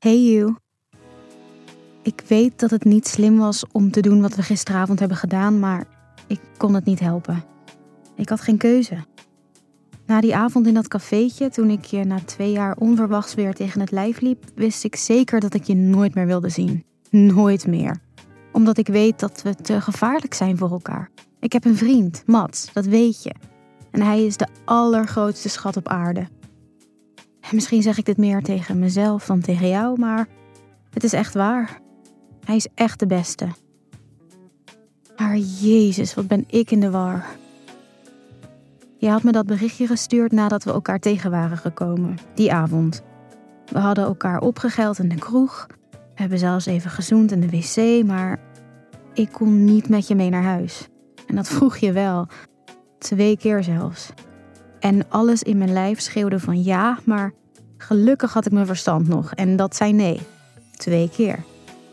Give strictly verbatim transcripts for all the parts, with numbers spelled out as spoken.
Hey you. Ik weet dat het niet slim was om te doen wat we gisteravond hebben gedaan, maar ik kon het niet helpen. Ik had geen keuze. Na die avond in dat cafeetje, toen ik je na twee jaar onverwachts weer tegen het lijf liep, wist ik zeker dat ik je nooit meer wilde zien. Nooit meer. Omdat ik weet dat we te gevaarlijk zijn voor elkaar. Ik heb een vriend, Mats, dat weet je. En hij is de allergrootste schat op aarde. En misschien zeg ik dit meer tegen mezelf dan tegen jou, maar het is echt waar. Hij is echt de beste. Maar Jezus, wat ben ik in de war. Je had me dat berichtje gestuurd nadat we elkaar tegen waren gekomen, die avond. We hadden elkaar opgegeld in de kroeg. We hebben zelfs even gezoend in de wc, maar ik kon niet met je mee naar huis. En dat vroeg je wel. Twee keer zelfs. En alles in mijn lijf schreeuwde van ja, maar gelukkig had ik mijn verstand nog. En dat zei nee. Twee keer.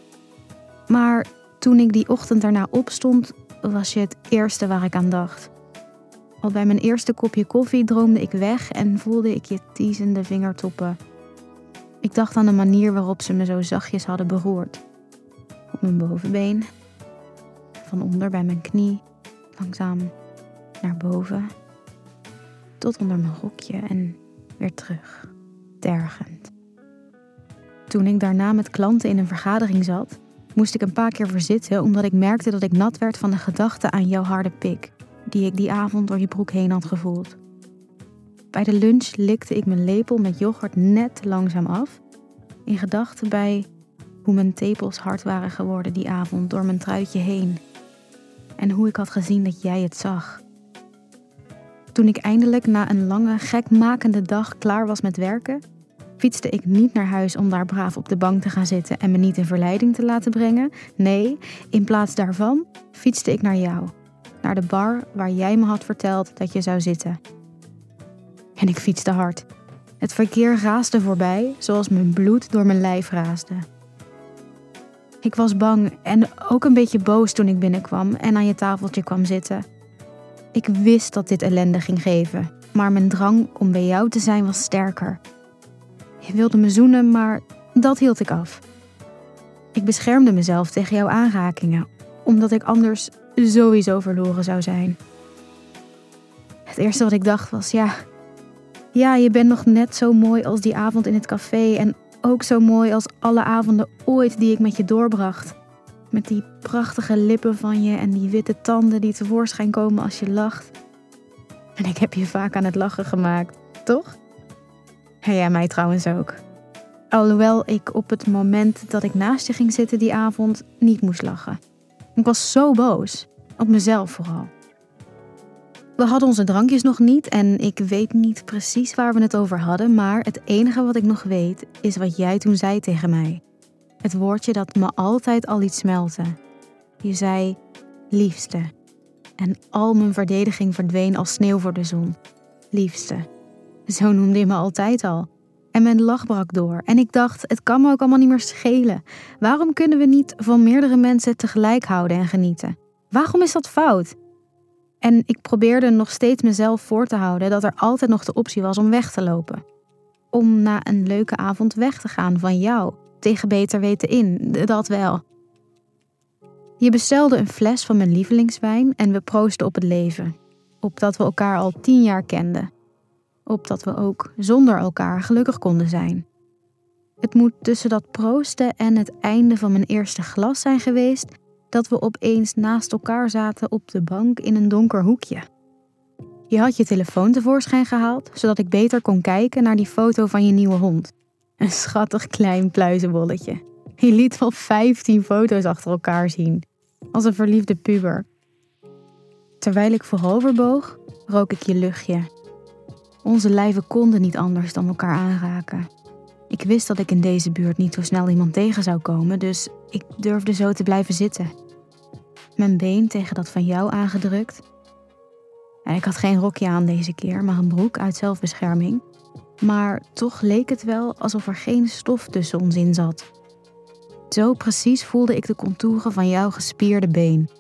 Maar toen ik die ochtend daarna opstond, was je het eerste waar ik aan dacht. Al bij mijn eerste kopje koffie droomde ik weg en voelde ik je tiezende vingertoppen. Ik dacht aan de manier waarop ze me zo zachtjes hadden beroerd. Op mijn bovenbeen, van onder bij mijn knie, langzaam naar boven, tot onder mijn rokje en weer terug, tergend. Toen ik daarna met klanten in een vergadering zat, moest ik een paar keer verzitten omdat ik merkte dat ik nat werd van de gedachte aan jouw harde pik, die ik die avond door je broek heen had gevoeld. Bij de lunch likte ik mijn lepel met yoghurt net langzaam af, in gedachten bij hoe mijn tepels hard waren geworden die avond door mijn truitje heen. En hoe ik had gezien dat jij het zag. Toen ik eindelijk na een lange, gekmakende dag klaar was met werken, fietste ik niet naar huis om daar braaf op de bank te gaan zitten en me niet in verleiding te laten brengen. Nee, in plaats daarvan fietste ik naar jou. Naar de bar waar jij me had verteld dat je zou zitten. En ik fietste hard. Het verkeer raasde voorbij, zoals mijn bloed door mijn lijf raasde. Ik was bang en ook een beetje boos toen ik binnenkwam en aan je tafeltje kwam zitten. Ik wist dat dit ellende ging geven, maar mijn drang om bij jou te zijn was sterker. Je wilde me zoenen, maar dat hield ik af. Ik beschermde mezelf tegen jouw aanrakingen, omdat ik anders sowieso verloren zou zijn. Het eerste wat ik dacht was, ja, ja, je bent nog net zo mooi als die avond in het café en ook zo mooi als alle avonden ooit die ik met je doorbracht. Met die prachtige lippen van je en die witte tanden die tevoorschijn komen als je lacht. En ik heb je vaak aan het lachen gemaakt, toch? En jij mij trouwens ook. Alhoewel ik op het moment dat ik naast je ging zitten die avond niet moest lachen. Ik was zo boos. Op mezelf vooral. We hadden onze drankjes nog niet en ik weet niet precies waar we het over hadden, maar het enige wat ik nog weet is wat jij toen zei tegen mij. Het woordje dat me altijd al liet smelten. Je zei, liefste. En al mijn verdediging verdween als sneeuw voor de zon. Liefste. Zo noemde je me altijd al. En mijn lach brak door. En ik dacht, het kan me ook allemaal niet meer schelen. Waarom kunnen we niet van meerdere mensen tegelijk houden en genieten? Waarom is dat fout? En ik probeerde nog steeds mezelf voor te houden dat er altijd nog de optie was om weg te lopen. Om na een leuke avond weg te gaan van jou. Tegen beter weten in, dat wel. Je bestelde een fles van mijn lievelingswijn en we proosten op het leven. Op dat we elkaar al tien jaar kenden. Op dat we ook zonder elkaar gelukkig konden zijn. Het moet tussen dat proosten en het einde van mijn eerste glas zijn geweest dat we opeens naast elkaar zaten op de bank in een donker hoekje. Je had je telefoon tevoorschijn gehaald, zodat ik beter kon kijken naar die foto van je nieuwe hond. Een schattig klein pluizenbolletje. Je liet wel vijftien foto's achter elkaar zien, als een verliefde puber. Terwijl ik vooroverboog, rook ik je luchtje. Onze lijven konden niet anders dan elkaar aanraken. Ik wist dat ik in deze buurt niet zo snel iemand tegen zou komen, dus ik durfde zo te blijven zitten. Mijn been tegen dat van jou aangedrukt. En ik had geen rokje aan deze keer, maar een broek uit zelfbescherming. Maar toch leek het wel alsof er geen stof tussen ons in zat. Zo precies voelde ik de contouren van jouw gespierde been.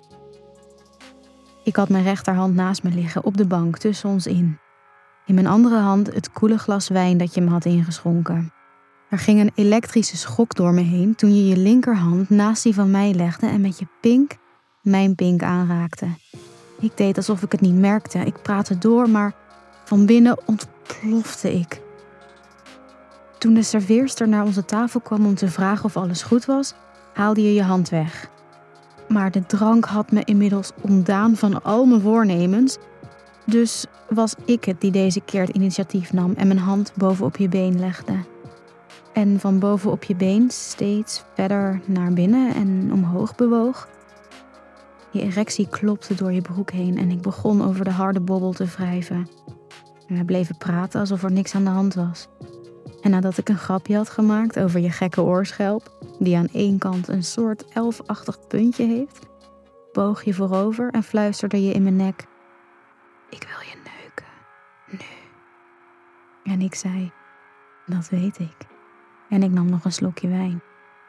Ik had mijn rechterhand naast me liggen op de bank tussen ons in. In mijn andere hand het koele glas wijn dat je me had ingeschonken. Er ging een elektrische schok door me heen toen je je linkerhand naast die van mij legde en met je pink mijn pink aanraakte. Ik deed alsof ik het niet merkte. Ik praatte door, maar van binnen ontplofte ik. Toen de serveerster naar onze tafel kwam om te vragen of alles goed was, haalde je je hand weg. Maar de drank had me inmiddels ontdaan van al mijn voornemens. Dus was ik het die deze keer het initiatief nam en mijn hand bovenop je been legde. En van bovenop je been steeds verder naar binnen en omhoog bewoog. Je erectie klopte door je broek heen en ik begon over de harde bobbel te wrijven. En we bleven praten alsof er niks aan de hand was. En nadat ik een grapje had gemaakt over je gekke oorschelp, die aan één kant een soort elfachtig puntje heeft, boog je voorover en fluisterde je in mijn nek: ik wil je neuken, nu. En ik zei: dat weet ik. En ik nam nog een slokje wijn.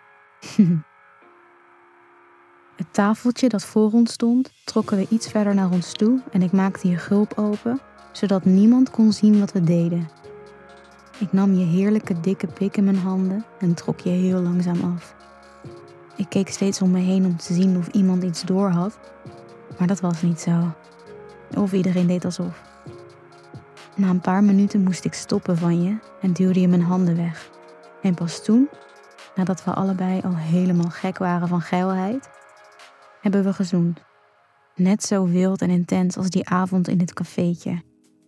Het tafeltje dat voor ons stond, trokken we iets verder naar ons toe en ik maakte je gulp open, zodat niemand kon zien wat we deden. Ik nam je heerlijke dikke pik in mijn handen en trok je heel langzaam af. Ik keek steeds om me heen om te zien of iemand iets door had, maar dat was niet zo. Of iedereen deed alsof. Na een paar minuten moest ik stoppen van je en duwde je mijn handen weg. En pas toen, nadat we allebei al helemaal gek waren van geilheid, hebben we gezoend. Net zo wild en intens als die avond in het cafeetje.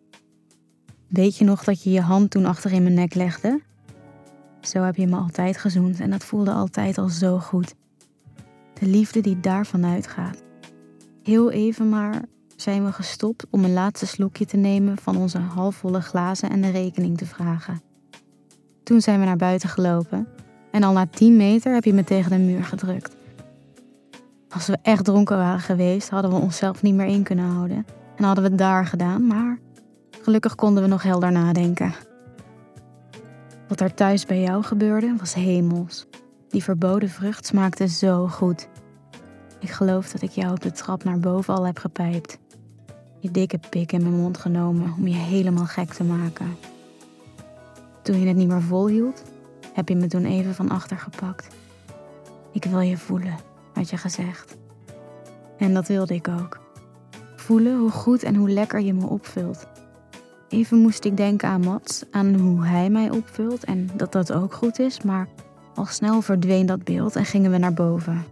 Weet je nog dat je je hand toen achter in mijn nek legde? Zo heb je me altijd gezoend en dat voelde altijd al zo goed. De liefde die daarvan uitgaat. Heel even maar zijn we gestopt om een laatste slokje te nemen van onze halfvolle glazen en de rekening te vragen. Toen zijn we naar buiten gelopen en al na tien meter heb je me tegen de muur gedrukt. Als we echt dronken waren geweest, hadden we onszelf niet meer in kunnen houden en hadden we het daar gedaan, maar gelukkig konden we nog helder nadenken. Wat er thuis bij jou gebeurde was hemels. Die verboden vrucht smaakte zo goed. Ik geloof dat ik jou op de trap naar boven al heb gepijpt. Je dikke pik in mijn mond genomen om je helemaal gek te maken. Toen je het niet meer volhield, heb je me toen even van achter gepakt. Ik wil je voelen, had je gezegd. En dat wilde ik ook. Voelen hoe goed en hoe lekker je me opvult. Even moest ik denken aan Mats, aan hoe hij mij opvult en dat dat ook goed is, maar al snel verdween dat beeld en gingen we naar boven.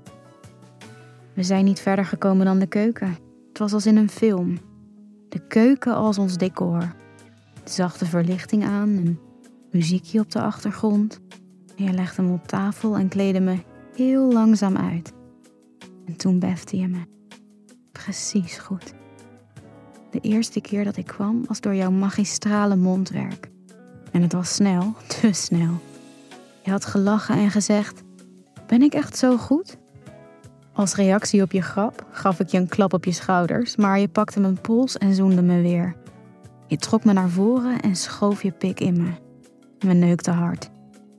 We zijn niet verder gekomen dan de keuken. Het was als in een film. De keuken als ons decor. De zachte verlichting aan, een muziekje op de achtergrond. Je legde me op tafel en kleedde me heel langzaam uit. En toen befte je me. Precies goed. De eerste keer dat ik kwam was door jouw magistrale mondwerk. En het was snel, te snel. Je had gelachen en gezegd: ben ik echt zo goed? Als reactie op je grap gaf ik je een klap op je schouders, maar je pakte mijn pols en zoende me weer. Je trok me naar voren en schoof je pik in me. Me neukte hard.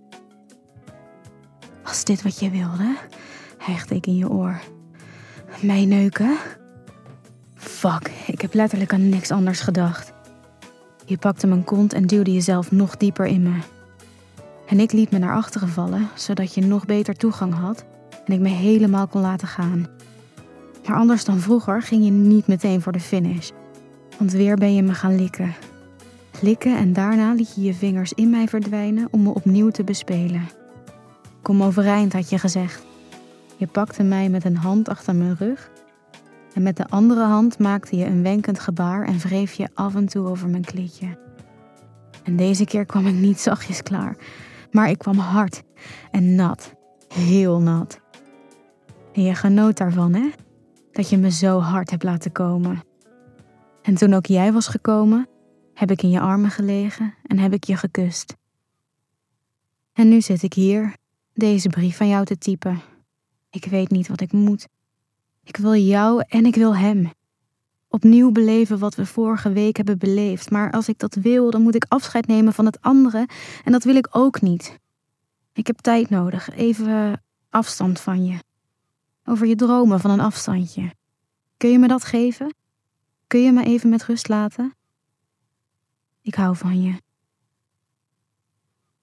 Was dit wat je wilde? Hijgde ik in je oor. Mij neuken? Fuck, ik heb letterlijk aan niks anders gedacht. Je pakte mijn kont en duwde jezelf nog dieper in me. En ik liet me naar achteren vallen, zodat je nog beter toegang had en ik me helemaal kon laten gaan. Maar anders dan vroeger ging je niet meteen voor de finish. Want weer ben je me gaan likken. Likken en daarna liet je je vingers in mij verdwijnen om me opnieuw te bespelen. Kom overeind, had je gezegd. Je pakte mij met een hand achter mijn rug en met de andere hand maakte je een wenkend gebaar en wreef je af en toe over mijn klitje. En deze keer kwam ik niet zachtjes klaar, maar ik kwam hard en nat, heel nat. En je genoot daarvan, hè? Dat je me zo hard hebt laten komen. En toen ook jij was gekomen, heb ik in je armen gelegen en heb ik je gekust. En nu zit ik hier, deze brief van jou te typen. Ik weet niet wat ik moet. Ik wil jou en ik wil hem. Opnieuw beleven wat we vorige week hebben beleefd. Maar als ik dat wil, dan moet ik afscheid nemen van het andere. En dat wil ik ook niet. Ik heb tijd nodig, even afstand van je. Over je dromen van een afstandje. Kun je me dat geven? Kun je me even met rust laten? Ik hou van je.